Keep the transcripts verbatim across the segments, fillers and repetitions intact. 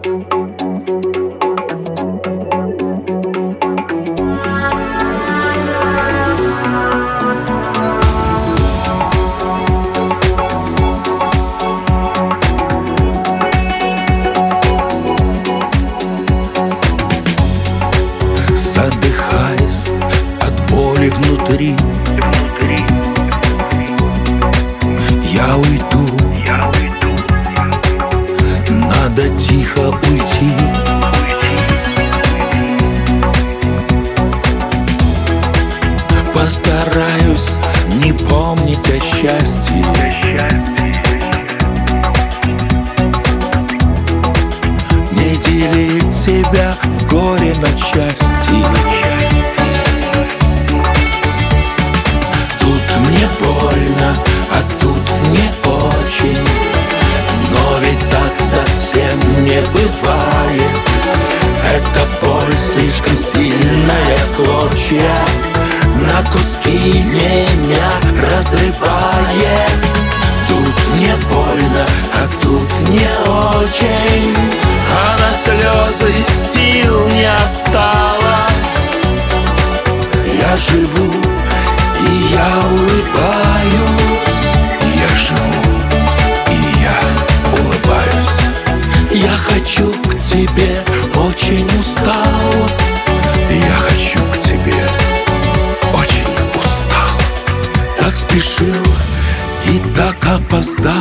Задыхаясь от боли внутри, я уйду, надо тихо уйти. Постараюсь не помнить о счастье, не делить себя в горе на части. Тут мне больно, а тут не очень, но ведь так совсем не бывает. Эта боль слишком сильная, в клочья, на куски меня разрывает. Тут мне больно, а тут не очень, а на слезы сил не осталось. Я живу и я улыбаюсь. Я живу и я улыбаюсь. Я хочу к тебе, очень устал. Я хочу к тебе, очень устал. Так спешил и так опоздал.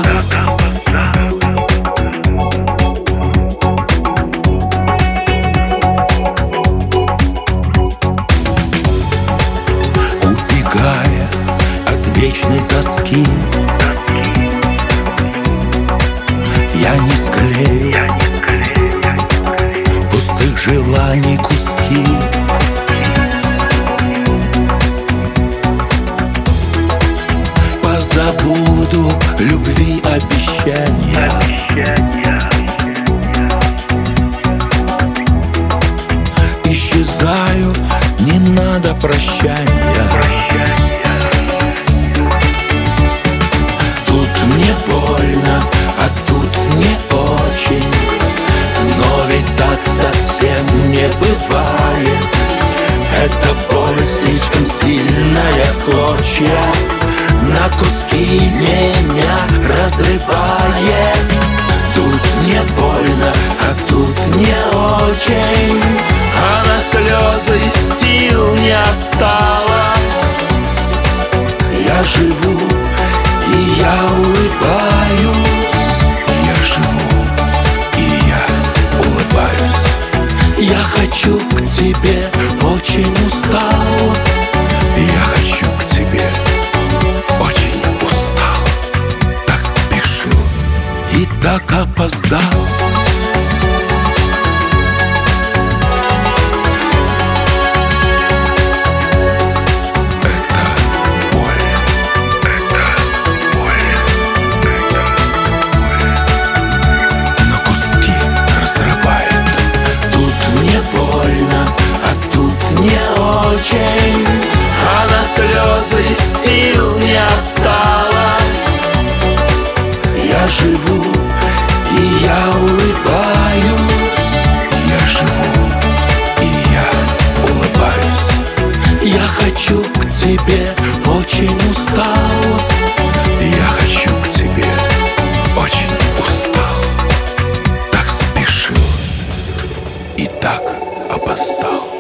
Убегая от вечной тоски, я не склею пустых желаний куски. Позабуду любви обещания, исчезаю, не надо прощания. Тут мне больно, а тут не очень, но ведь так совсем не бывает. Эта боль слишком сильная, в клочья, на куски меня разрывает. Тут мне больно, а тут не очень, а на слезы сил не осталось. Я живу и я улыбаюсь. Я живу и я улыбаюсь. Я хочу к тебе, очень устал. Я хочу к тебе, очень устал. Так спешил и так опоздал. А на слезы сил не осталось. Я живу и я улыбаюсь. Я живу и я улыбаюсь. Я хочу к тебе, очень устал. Я хочу к тебе, очень устал. Так спешил и так опоздал.